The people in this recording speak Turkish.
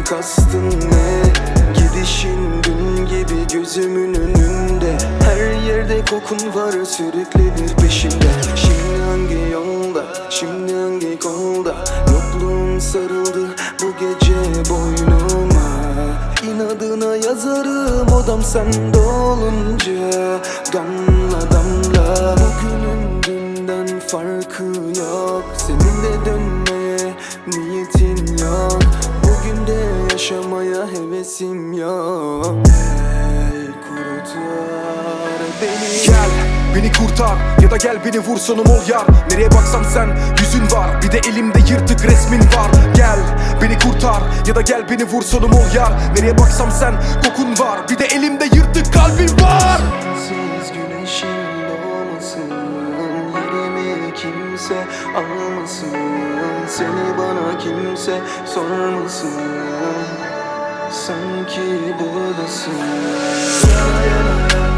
kastın ne? Gidişin dün gibi gözümün önünde. Her yerde kokun var sürekli bir peşimde. Şimdi hangi yolda, şimdi hangi kolda? Yokluğun sarıldı bu gece boynuma. İnadına yazarım odam sende olunca. Damla damla bugünün dünden farkı yok. Senin de dönmeye niyetin yok. Bugün de yaşamaya hevesim yok. El kurutur beni. Gel beni kurtar ya da gel beni vur sonum ol yar. Nereye baksam sen yüzün var, bir de elimde yırtık resmin var. Gel beni kurtar ya da gel beni vur sonum ol yar. Nereye baksam sen kokun var, bir de elimde yırtık kalbin var. Sensiz güneşin doğmasın, yerimi kimse almasın. Seni bana kimse sormasın, sanki buradasın. Yana yana yana.